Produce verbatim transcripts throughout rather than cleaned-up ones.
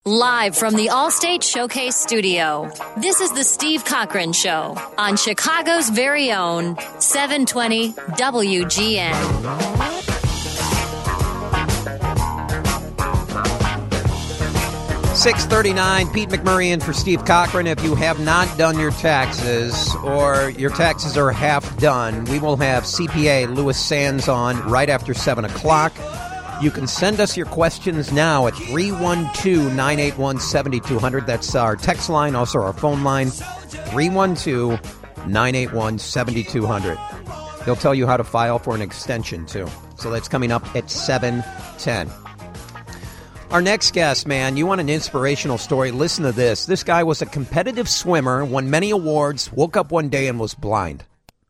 Live from the Allstate Showcase Studio, this is the Steve Cochran Show on Chicago's very own seven twenty W G N. six thirty-nine, Pete McMurray in for Steve Cochran. If you have not done your taxes or your taxes are half done, we will have C P A Louis Sands on right after seven o'clock. You can send us your questions now at three one two, nine eight one, seven two zero zero. That's our text line, also our phone line, three one two, nine eight one, seven two zero zero. They'll tell you how to file for an extension, too. So that's coming up at seven ten. Our next guest, man, you want an inspirational story? Listen to this. This guy was a competitive swimmer, won many awards, woke up one day and was blind.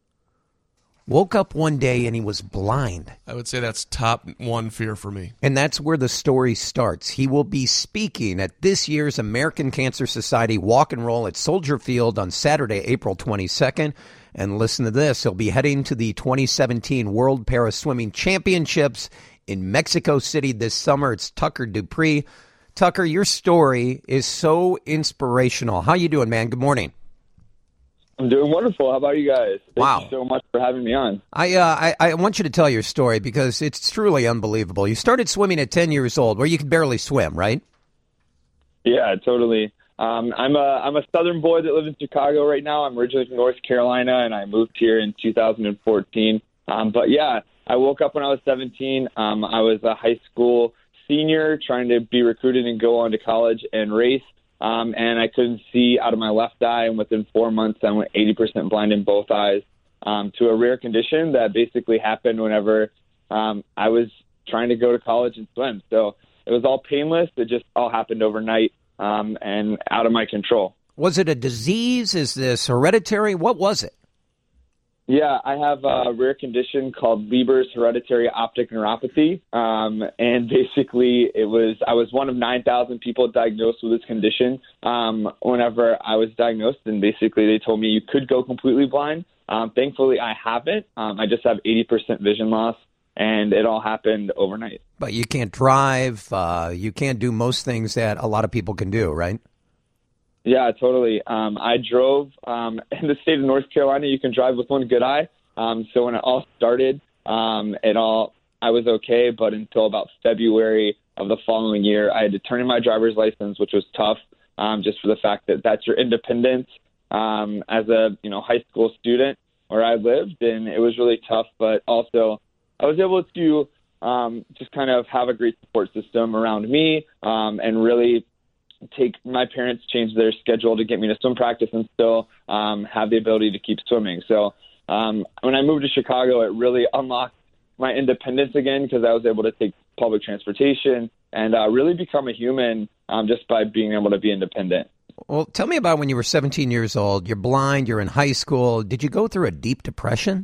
Woke up one day and he was blind. I would say that's top one fear for me. And that's where the story starts. He will be speaking at this year's American Cancer Society Walk and Roll at Soldier Field on Saturday, April twenty-second. And listen to this. He'll be heading to the twenty seventeen World Para Swimming Championships in Mexico City this summer. It's Tucker Dupree. Tucker, your story is so inspirational. How you doing, man? Good morning. I'm doing wonderful. How about you guys? Thank wow. you so much for having me on. I, uh, I I want you to tell your story because it's truly unbelievable. You started swimming at ten years old, where you could barely swim, right? Yeah, totally. Um, I'm a I'm a Southern boy that lives in Chicago right now. I'm originally from North Carolina, and I moved here in two thousand fourteen. Um, but yeah, I woke up when I was seventeen. Um, I was a high school senior trying to be recruited and go on to college and race. Um, and I couldn't see out of my left eye, and within four months, I went eighty percent blind in both eyes um, to a rare condition that basically happened whenever um, I was trying to go to college and swim. So it was all painless. It just all happened overnight um, and out of my control. Was it a disease? Is this hereditary? What was it? Yeah, I have a rare condition called Leber's hereditary optic neuropathy, um, and basically it was I was one of nine thousand people diagnosed with this condition um, whenever I was diagnosed, and basically they told me you could go completely blind. Um, thankfully, I haven't. Um, I just have eighty percent vision loss, and it all happened overnight. But you can't drive. Uh, you can't do most things that a lot of people can do, right? Yeah, totally. Um, I drove um, in the state of North Carolina. You can drive with one good eye. Um, so when it all started, um, it all I was okay. But until about February of the following year, I had to turn in my driver's license, which was tough, um, just for the fact that that's your independence um, as a you know high school student where I lived, and it was really tough. But also, I was able to um, just kind of have a great support system around me um, and really. Take my parents changed their schedule to get me to swim practice and still um, have the ability to keep swimming. So um, when I moved to Chicago, it really unlocked my independence again because I was able to take public transportation and uh, really become a human um, just by being able to be independent. Well, tell me about when you were seventeen years old. You're blind. You're in high school. Did you go through a deep depression?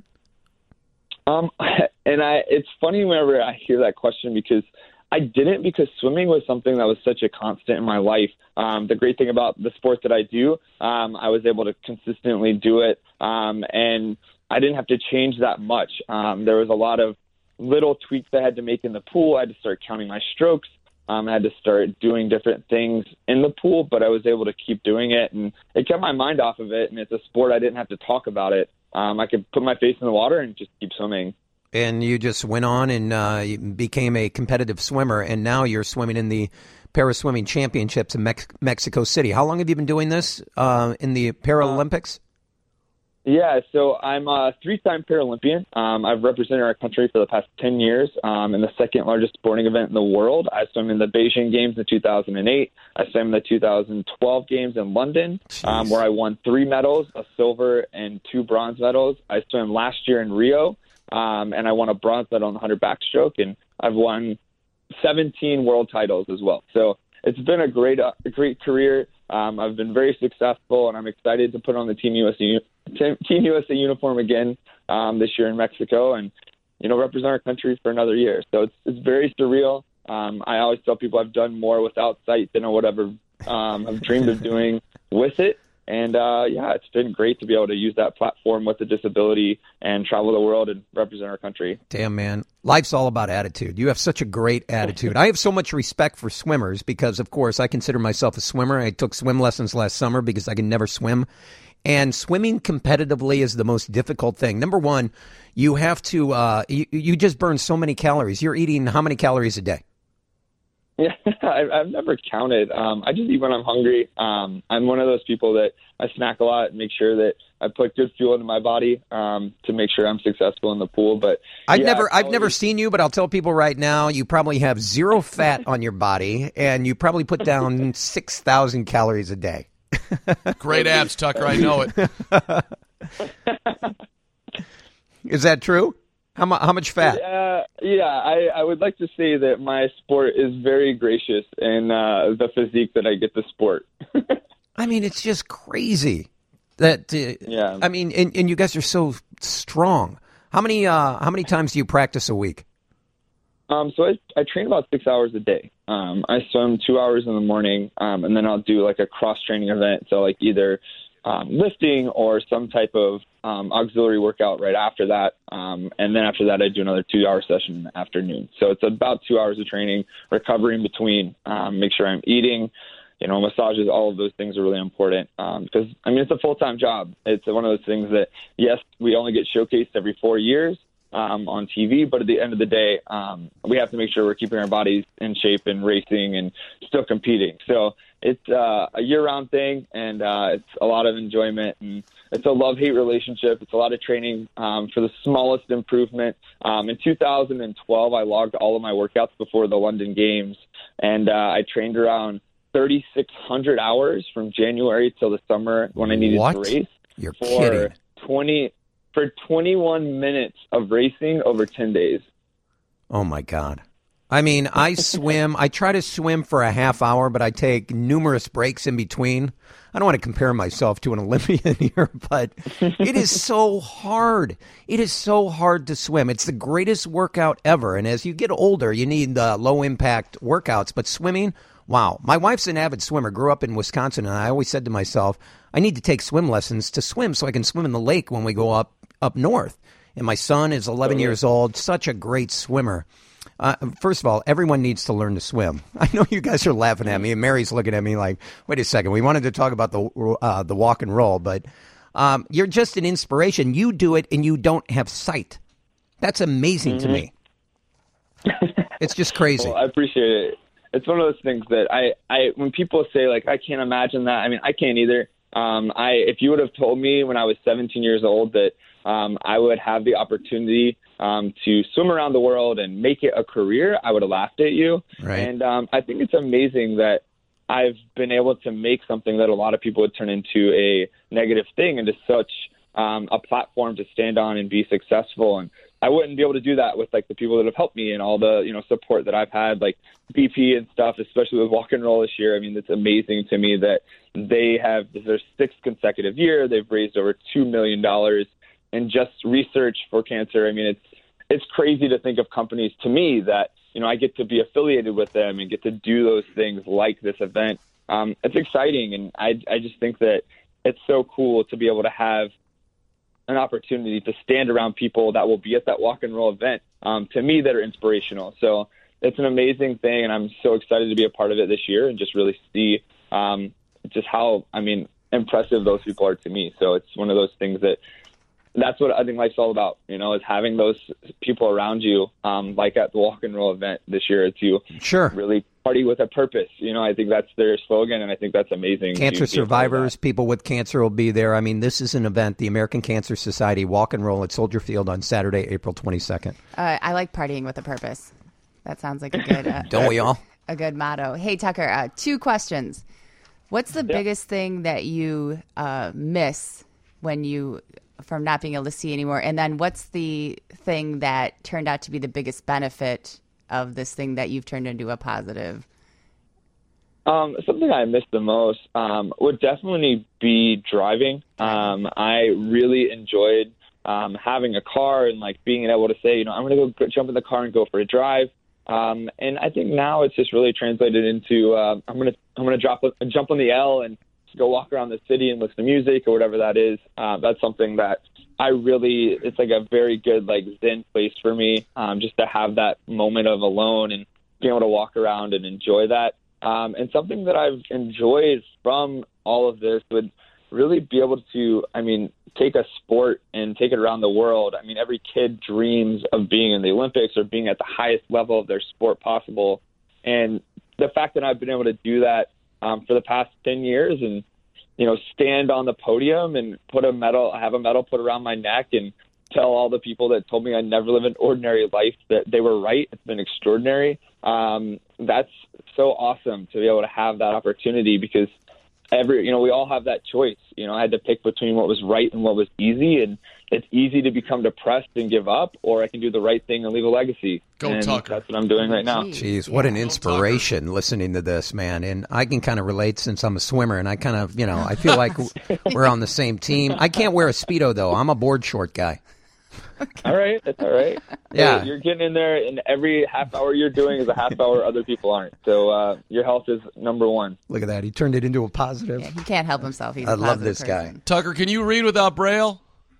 Um, and I, it's funny whenever I hear that question because I didn't because swimming was something that was such a constant in my life. Um, the great thing about the sport that I do, um, I was able to consistently do it, um, and I didn't have to change that much. Um, there was a lot of little tweaks I had to make in the pool. I had to start counting my strokes. Um, I had to start doing different things in the pool, but I was able to keep doing it, and it kept my mind off of it, and it's a sport I didn't have to talk about it. Um, I could put my face in the water and just keep swimming. And you just went on and uh, you became a competitive swimmer, and now you're swimming in the Para Swimming Championships in Mex- Mexico City. How long have you been doing this uh, in the Paralympics? Uh, yeah, so I'm a three-time Paralympian. Um, I've represented our country for the past ten years um, in the second largest sporting event in the world. I swam in the Beijing Games in two thousand eight. I swam in the two thousand twelve Games in London, um, where I won three medals, a silver and two bronze medals. I swam last year in Rio. Um, and I won a bronze medal in the one hundred backstroke, and I've won seventeen world titles as well. So it's been a great, uh, great career. Um, I've been very successful, and I'm excited to put on the Team U S A, Team U S A uniform again um, this year in Mexico, and you know represent our country for another year. So it's it's very surreal. Um, I always tell people I've done more without sight than I would ever um, have dreamed of doing with it. And, uh, yeah, it's been great to be able to use that platform with a disability and travel the world and represent our country. Damn, man. Life's all about attitude. You have such a great attitude. I have so much respect for swimmers because, of course, I consider myself a swimmer. I took swim lessons last summer because I can never swim. And swimming competitively is the most difficult thing. Number one, you have to, uh, you, you just burn so many calories. You're eating how many calories a day? Yeah, I, I've never counted. Um, I just eat when I'm hungry. Um, I'm one of those people that I snack a lot and make sure that I put good fuel into my body um, to make sure I'm successful in the pool. But I've yeah, never, I've always... never seen you, but I'll tell people right now, you probably have zero fat on your body, and you probably put down six thousand calories a day. Great abs, Tucker. I know it. Is that true? How, mu- how much fat? Uh, yeah, I, I would like to say that my sport is very gracious in uh, the physique that I get to sport. I mean, it's just crazy. That uh, yeah. I mean, and, and you guys are so strong. How many uh, how many times do you practice a week? Um, so I, I train about six hours a day. Um, I swim two hours in the morning, um, and then I'll do like a cross-training event. So like either um, lifting or some type of um, auxiliary workout right after that. Um, and then after that, I do another two-hour session in the afternoon. So it's about two hours of training, recovery in between, um, make sure I'm eating, you know, massages, all of those things are really important um, because, I mean, it's a full-time job. It's one of those things that, yes, we only get showcased every four years. Um, on T V, but at the end of the day, um, we have to make sure we're keeping our bodies in shape and racing and still competing. So it's uh, a year-round thing, and uh, it's a lot of enjoyment, and it's a love-hate relationship. It's a lot of training um, for the smallest improvement. Um, in two thousand twelve, I logged all of my workouts before the London Games, and uh, I trained around thirty-six hundred hours from January till the summer when I needed what? to race. You're for kidding. twenty For twenty-one minutes of racing over ten days. Oh, my God. I mean, I swim. I try to swim for a half hour, but I take numerous breaks in between. I don't want to compare myself to an Olympian here, but it is so hard. It is so hard to swim. It's the greatest workout ever. And as you get older, you need uh, low-impact workouts. But swimming, wow. My wife's an avid swimmer, grew up in Wisconsin, and I always said to myself, I need to take swim lessons to swim so I can swim in the lake when we go up up north. And my son is eleven years old, such a great swimmer. Uh, first of all, everyone needs to learn to swim. I know you guys are laughing at me, and Mary's looking at me like, wait a second, we wanted to talk about the uh, the walk and roll, but um, you're just an inspiration. You do it, and you don't have sight. That's amazing mm-hmm. to me. It's just crazy. Well, I appreciate it. It's one of those things that I, I when people say, like, I can't imagine that, I mean, I can't either. Um, I if you would have told me when I was seventeen years old that um, I would have the opportunity um, to swim around the world and make it a career, I would have laughed at you. Right. And um, I think it's amazing that I've been able to make something that a lot of people would turn into a negative thing into such um, a platform to stand on and be successful. And I wouldn't be able to do that with like the people that have helped me and all the, you know, support that I've had, like B P and stuff, especially with Walk and Roll this year. I mean, it's amazing to me that they have, this is their sixth consecutive year. They've raised over two million dollars in just research for cancer. I mean, it's, it's crazy to think of companies to me that, you know, I get to be affiliated with them and get to do those things like this event. Um, it's exciting. And I, I just think that it's so cool to be able to have an opportunity to stand around people that will be at that Walk and Roll event, um, to me, that are inspirational. So it's an amazing thing, and I'm so excited to be a part of it this year and just really see um, just how, I mean, impressive those people are to me. So it's one of those things that that's what I think life's all about, you know, is having those people around you, um, like at the Walk and Roll event this year, to sure. really party with a purpose. You know, I think that's their slogan, and I think that's amazing. Cancer survivors, people with cancer will be there. I mean, this is an event, the American Cancer Society Walk and Roll at Soldier Field on Saturday, April twenty-second. Uh, I like partying with a purpose. That sounds like a good uh, Don't we all? A good motto. Hey, Tucker, uh, two questions. What's the yeah. biggest thing that you uh, miss when you from not being able to see anymore? And then what's the thing that turned out to be the biggest benefit of this thing that you've turned into a positive? Um, something I miss the most um, would definitely be driving. Um, I really enjoyed um, having a car and like being able to say, you know, I'm going to go jump in the car and go for a drive. Um, and I think now it's just really translated into uh, I'm going to I'm going to drop jump on the L and to go walk around the city and listen to music or whatever that is, uh, that's something that I really, it's like a very good, like, zen place for me, um, just to have that moment of alone and being able to walk around and enjoy that. Um, and something that I've enjoyed from all of this would really be able to, I mean, take a sport and take it around the world. I mean, every kid dreams of being in the Olympics or being at the highest level of their sport possible. And the fact that I've been able to do that um, for the past ten years and, you know, stand on the podium and put a medal, have a medal put around my neck and tell all the people that told me I'd never live an ordinary life that they were right. It's been extraordinary. Um, that's so awesome to be able to have that opportunity because every, you know, we all have that choice. You know, I had to pick between what was right and what was easy, and it's easy to become depressed and give up, or I can do the right thing and leave a legacy. Go and Tucker. That's what I'm doing right now. Jeez, what an inspiration listening to this, man. And I can kind of relate since I'm a swimmer, and I kind of, you know, I feel like we're on the same team. I can't wear a Speedo, though. I'm a board short guy. All right, that's all right. Yeah. Hey, you're getting in there, and every half hour you're doing is a half hour other people aren't. So uh, your health is number one. Look at that. He turned it into a positive. Yeah, he can't help himself. He's a I love positive this guy. person. Tucker, can you read without Braille?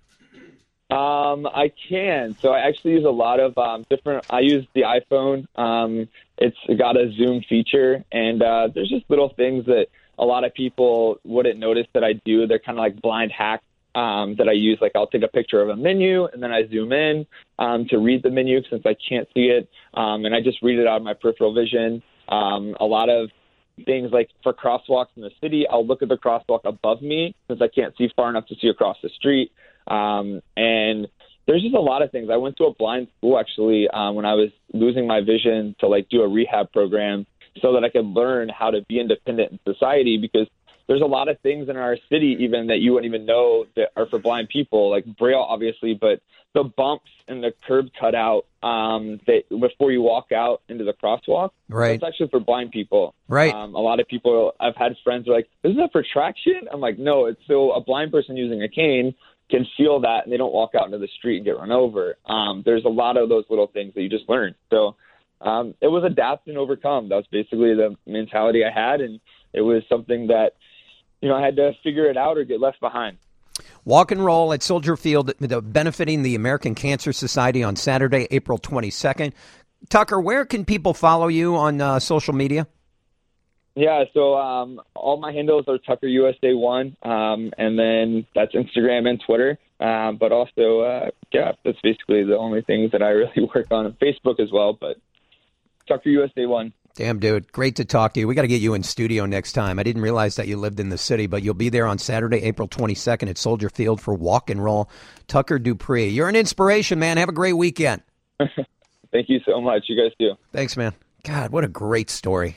Um, I can. So I actually use a lot of um, different. I use the iPhone. Um, it's got a zoom feature, and uh, there's just little things that a lot of people wouldn't notice that I do. They're kind of like blind hacks um, that I use. Like I'll take a picture of a menu, and then I zoom in um, to read the menu since I can't see it, um, and I just read it out of my peripheral vision. Um, a lot of things like for crosswalks in the city, I'll look at the crosswalk above me since I can't see far enough to see across the street. Um, and there's just a lot of things. I went to a blind school actually um, when I was losing my vision to like do a rehab program so that I could learn how to be independent in society, because there's a lot of things in our city even that you wouldn't even know that are for blind people, like Braille, obviously, but the bumps and the curb cutout um, that before you walk out into the crosswalk, Right. that's actually for blind people. Right. Um, a lot of people, I've had friends who are like, isn't that for traction? I'm like, no, it's so a blind person using a cane can feel that and they don't walk out into the street and get run over. Um, there's a lot of those little things that you just learn. So um, it was adapt and overcome. That was basically the mentality I had, and it was something that, you know, I had to figure it out or get left behind. Walk and roll at Soldier Field, benefiting the American Cancer Society on Saturday, April twenty-second. Tucker, where can people follow you on uh, social media? Yeah, so um, all my handles are Tucker U S A one, um, and then that's Instagram and Twitter. Um, but also, uh, yeah, that's basically the only things that I really work on. Facebook as well, but Tucker U S A one. Damn, dude. Great to talk to you. We got to get you in studio next time. I didn't realize that you lived in the city, but you'll be there on Saturday, April twenty-second at Soldier Field for Walk and Roll. Tucker Dupree. You're an inspiration, man. Have a great weekend. Thank you so much. You guys too. Thanks, man. God, what a great story.